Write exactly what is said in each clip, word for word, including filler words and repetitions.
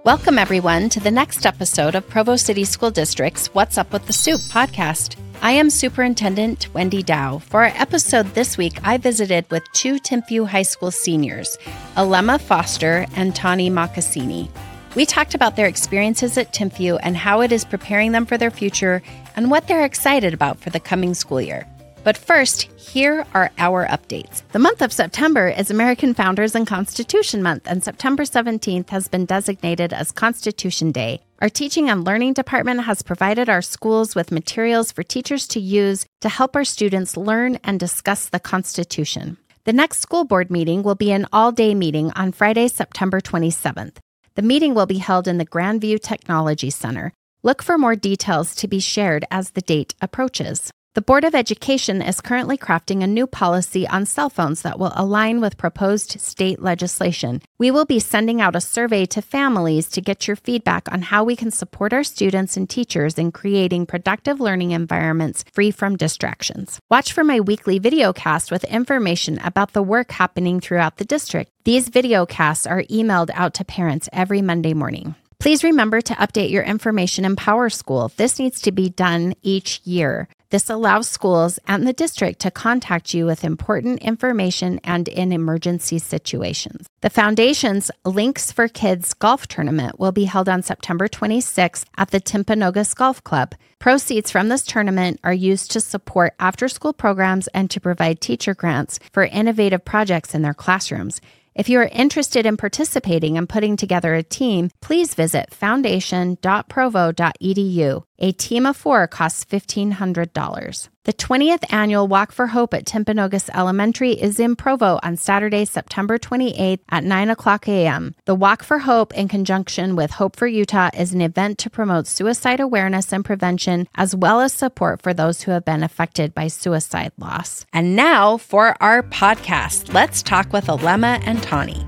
Welcome, everyone, to the next episode of Provo City School District's What's Up with the Soup podcast. I am Superintendent Wendy Dow. For our episode this week, I visited with two Timpview High School seniors, Alema Foster and Tawny Mocassini. We talked about their experiences at Timpview and how it is preparing them for their future and what they're excited about for the coming school year. But first, here are our updates. The month of September is American Founders and Constitution Month, and September seventeenth has been designated as Constitution Day. Our Teaching and Learning Department has provided our schools with materials for teachers to use to help our students learn and discuss the Constitution. The next school board meeting will be an all-day meeting on Friday, September twenty-seventh. The meeting will be held in the Grandview Technology Center. Look for more details to be shared as the date approaches. The Board of Education is currently crafting a new policy on cell phones that will align with proposed state legislation. We will be sending out a survey to families to get your feedback on how we can support our students and teachers in creating productive learning environments free from distractions. Watch for my weekly videocast with information about the work happening throughout the district. These videocasts are emailed out to parents every Monday morning. Please remember to update your information in PowerSchool. This needs to be done each year. This allows schools and the district to contact you with important information and in emergency situations. The Foundation's Links for Kids golf tournament will be held on September twenty-sixth at the Timpanogos Golf Club. Proceeds from this tournament are used to support after-school programs and to provide teacher grants for innovative projects in their classrooms. If you are interested in participating and putting together a team, please visit foundation dot provo dot e d u. A team of four costs fifteen hundred dollars. The twentieth annual Walk for Hope at Timpanogos Elementary is in Provo on Saturday, September twenty-eighth at nine o'clock a.m. The Walk for Hope, in conjunction with Hope for Utah, is an event to promote suicide awareness and prevention, as well as support for those who have been affected by suicide loss. And now for our podcast. Let's talk with Alema and Tawny.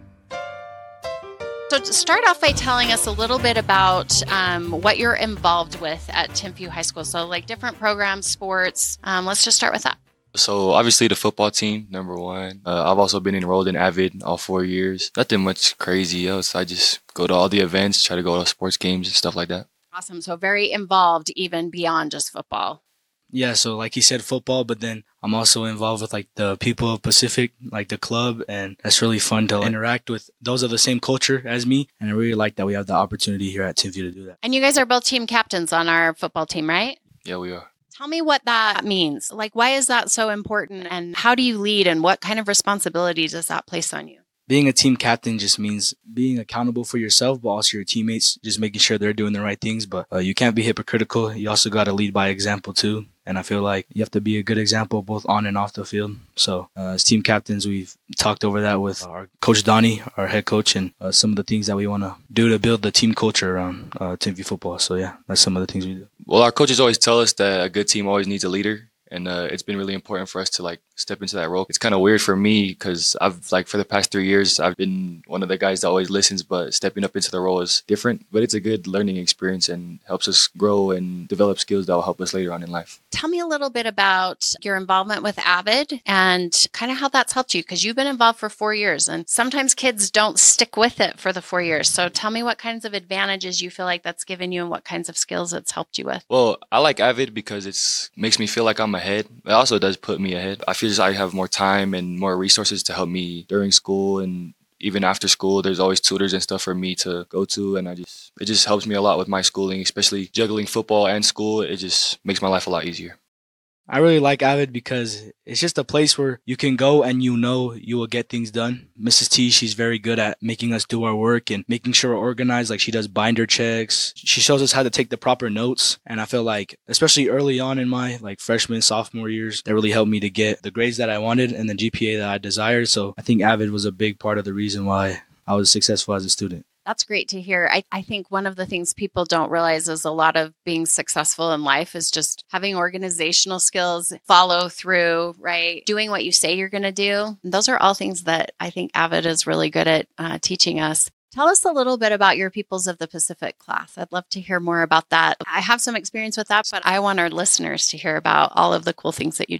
So to start off by telling us a little bit about um, what you're involved with at Timpview High School. So like different programs, sports. Um, let's just start with that. So obviously the football team, number one. Uh, I've also been enrolled in AVID all four years. Nothing much crazy else. I just go to all the events, try to go to sports games and stuff like that. Awesome. So very involved even beyond just football. Yeah, so like he said, football, but then I'm also involved with like the people of Pacific, like the club, and that's really fun to interact with those of the same culture as me, and I really like that we have the opportunity here at Timpview to do that. And you guys are both team captains on our football team, right? Yeah, we are. Tell me what that means. Like, why is that so important, and how do you lead, and what kind of responsibility does that place on you? Being a team captain just means being accountable for yourself, but also your teammates, just making sure they're doing the right things. But uh, you can't be hypocritical. You also got to lead by example, too. And I feel like you have to be a good example both on and off the field. So uh, as team captains, we've talked over that with our coach Donnie, our head coach, and uh, some of the things that we want to do to build the team culture around uh, Timpview football. So yeah, that's some of the things we do. Well, our coaches always tell us that a good team always needs a leader. And uh, it's been really important for us to like step into that role. It's kind of weird for me because I've like for the past three years, I've been one of the guys that always listens, but stepping up into the role is different. But it's a good learning experience and helps us grow and develop skills that will help us later on in life. Tell me a little bit about your involvement with AVID and kind of how that's helped you, because you've been involved for four years and sometimes kids don't stick with it for the four years. So tell me what kinds of advantages you feel like that's given you and what kinds of skills it's helped you with. Well, I like AVID because it's makes me feel like I'm ahead. It also does put me ahead. I feel as I have more time and more resources to help me during school, and even after school, there's always tutors and stuff for me to go to. And I just, it just helps me a lot with my schooling, especially juggling football and school. It just makes my life a lot easier. I really like AVID because it's just a place where you can go and you know you will get things done. Missus T, she's very good at making us do our work and making sure we're organized. Like she does binder checks. She shows us how to take the proper notes. And I feel like, especially early on in my like freshman, sophomore years, that really helped me to get the grades that I wanted and the G P A that I desired. So I think AVID was a big part of the reason why I was successful as a student. That's great to hear. I, I think one of the things people don't realize is a lot of being successful in life is just having organizational skills, follow through, right? Doing what you say you're going to do. And those are all things that I think AVID is really good at uh, teaching us. Tell us a little bit about your Peoples of the Pacific class. I'd love to hear more about that. I have some experience with that, but I want our listeners to hear about all of the cool things that you do.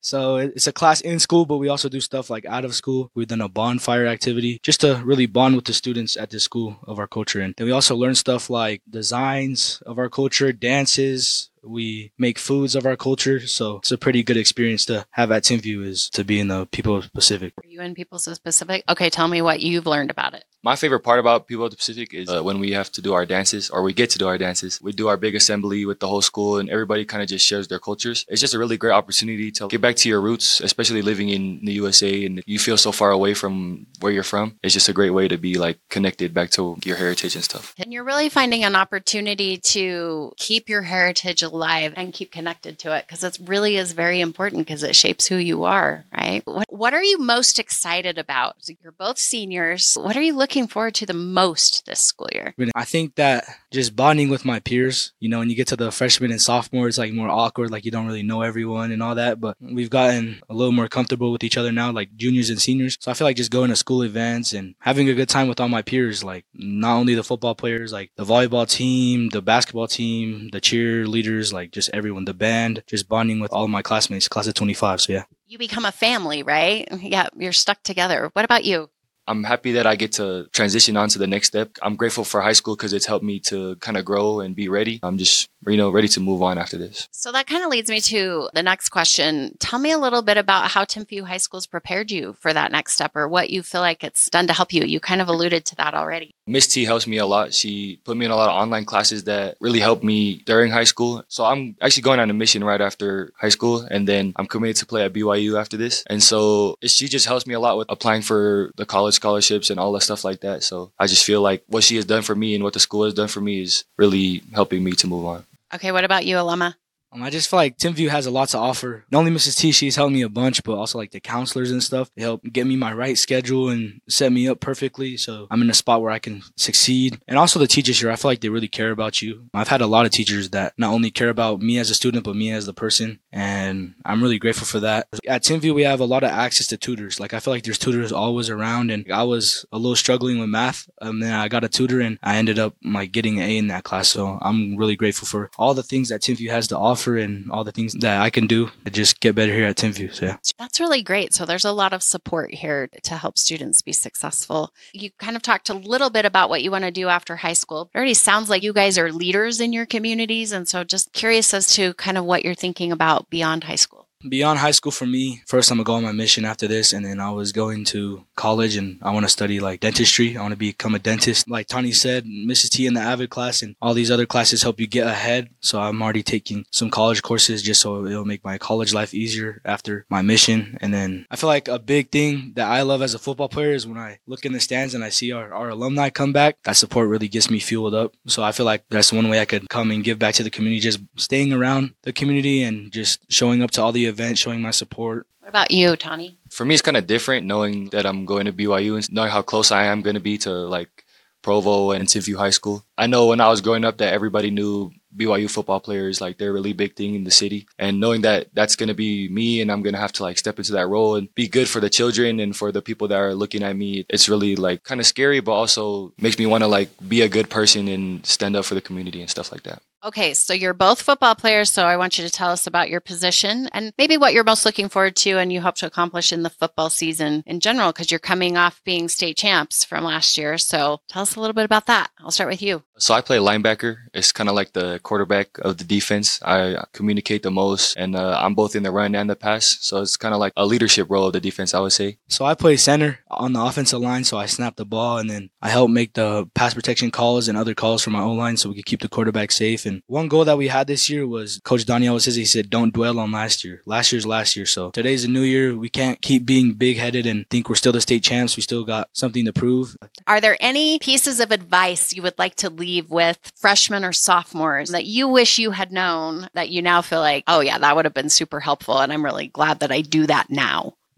So it's a class in school, but we also do stuff like out of school. We've done a bonfire activity just to really bond with the students at this school of our culture. And then we also learn stuff like designs of our culture, dances. We make foods of our culture. So it's a pretty good experience to have at Timpview, is to be in the People of the Pacific. Are you in People's of the Pacific? Okay, tell me what you've learned about it. My favorite part about People of the Pacific is uh, when we have to do our dances, or we get to do our dances. We do our big assembly with the whole school, and everybody kind of just shares their cultures. It's just a really great opportunity to get back to your roots, especially living in the U S A, and you feel so far away from where you're from. It's just a great way to be like connected back to your heritage and stuff. And you're really finding an opportunity to keep your heritage alive and keep connected to it, because it really is very important because it shapes who you are, right? What, what are you most excited about? You're both seniors. What are you looking forward to the most this school year? I think that just bonding with my peers, you know, when you get to the freshmen and sophomores, it's like more awkward, like you don't really know everyone and all that. But we've gotten a little more comfortable with each other now, like juniors and seniors. So I feel like just going to school events and having a good time with all my peers, like not only the football players, like the volleyball team, the basketball team, the cheerleaders, like just everyone, the band, just bonding with all of my classmates, class of twenty-five. So yeah. You become a family, right? Yeah, you're stuck together. What about you? I'm happy that I get to transition on to the next step. I'm grateful for high school because it's helped me to kind of grow and be ready. I'm just, you know, ready to move on after this. So that kind of leads me to the next question. Tell me a little bit about how Timpview High School's prepared you for that next step, or what you feel like it's done to help you. You kind of alluded to that already. Miss T helps me a lot. She put me in a lot of online classes that really helped me during high school. So I'm actually going on a mission right after high school, and then I'm committed to play at B Y U after this. And so she just helps me a lot with applying for the college scholarships and all that stuff like that. So I just feel like what she has done for me and what the school has done for me is really helping me to move on. Okay, what about you, Alama? Um, I just feel like Timpview has a lot to offer. Not only Missus T, she's helped me a bunch, but also like the counselors and stuff. They help get me my right schedule and set me up perfectly, so I'm in a spot where I can succeed. And also the teachers here, I feel like they really care about you. I've had a lot of teachers that not only care about me as a student, but me as the person, and I'm really grateful for that. At Timpview, we have a lot of access to tutors. Like I feel like there's tutors always around, and I was a little struggling with math, and then I got a tutor, and I ended up like getting an A in that class. So I'm really grateful for all the things that Timpview has to offer, and all the things that I can do to just get better here at Timpview. So yeah. That's really great. So there's a lot of support here to help students be successful. You kind of talked a little bit about what you want to do after high school. It already sounds like you guys are leaders in your communities. And so just curious as to kind of what you're thinking about beyond high school. Beyond high school for me, first I'm going to go on my mission after this, and then I was going to college, and I want to study like dentistry. I want to become a dentist. Like Tani said, Missus T in the AVID class and all these other classes help you get ahead. So I'm already taking some college courses just so it'll make my college life easier after my mission. And then I feel like a big thing that I love as a football player is when I look in the stands and I see our, our alumni come back. That support really gets me fueled up. So I feel like that's one way I could come and give back to the community, just staying around the community and just showing up to all the event, showing my support. What about you, Tani? For me, it's kind of different knowing that I'm going to B Y U and knowing how close I am going to be to like Provo and Timpview High School. I know when I was growing up that everybody knew B Y U football players, like they're a really big thing in the city. And knowing that that's going to be me and I'm going to have to like step into that role and be good for the children and for the people that are looking at me, it's really like kind of scary, but also makes me want to like be a good person and stand up for the community and stuff like that. Okay, so you're both football players, so I want you to tell us about your position and maybe what you're most looking forward to and you hope to accomplish in the football season in general, because you're coming off being state champs from last year. So tell us a little bit about that. I'll start with you. So I play linebacker. It's kind of like the quarterback of the defense. I communicate the most, and uh, I'm both in the run and the pass. So it's kind of like a leadership role of the defense, I would say. So I play center on the offensive line, so I snap the ball, and then I help make the pass protection calls and other calls for my O-line so we can keep the quarterback safe. And one goal that we had this year was, Coach Donnie always says, he said, don't dwell on last year. Last year's last year. So today's a new year. We can't keep being big-headed and think we're still the state champs. We still got something to prove. Are there any pieces of advice you would like to leave with freshmen or sophomores that you wish you had known that you now feel like, oh yeah, that would have been super helpful, and I'm really glad that I do that now?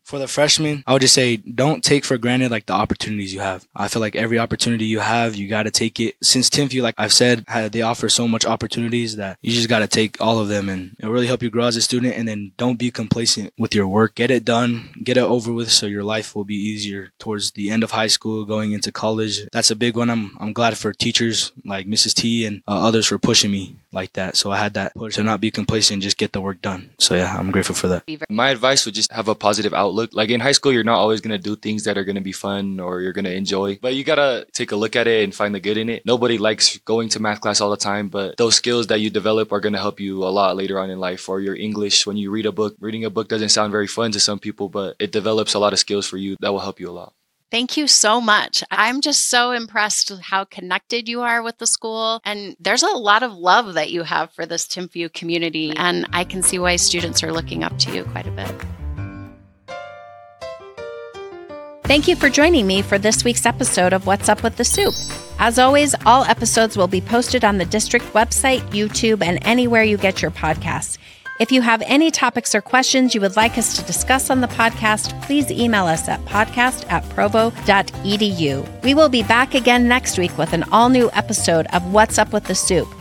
For the freshmen, I would just say don't take for granted like the opportunities you have. I feel like every opportunity you have, you got to take it. Since Timpview, like I've said, they offer so much opportunities that you just got to take all of them, and it'll really help you grow as a student. And then don't be complacent with your work. Get it done, get it over with, so your life will be easier towards the end of high school, going into college. That's a big one. I'm I'm glad for teachers like Missus T and uh, others for pushing me like that. So I had that push to not be complacent, just get the work done. So yeah, I'm grateful for that. My advice would just have a positive outlook. Like in high school, you're not always going to do things that are going to be fun or you're going to enjoy, but you got to take a look at it and find the good in it. Nobody likes going to math class all the time, but those skills that you develop are going to help you a lot later on in life. Or your English, when you read a book, reading a book doesn't sound very fun to some people, but it develops a lot of skills for you that will help you a lot. Thank you so much. I'm just so impressed with how connected you are with the school. And there's a lot of love that you have for this Timpview community. And I can see why students are looking up to you quite a bit. Thank you for joining me for this week's episode of What's Up with the Soup. As always, all episodes will be posted on the district website, YouTube, and anywhere you get your podcasts. If you have any topics or questions you would like us to discuss on the podcast, please email us at podcast at provo dot edu. We will be back again next week with an all-new episode of What's Up with the Soup.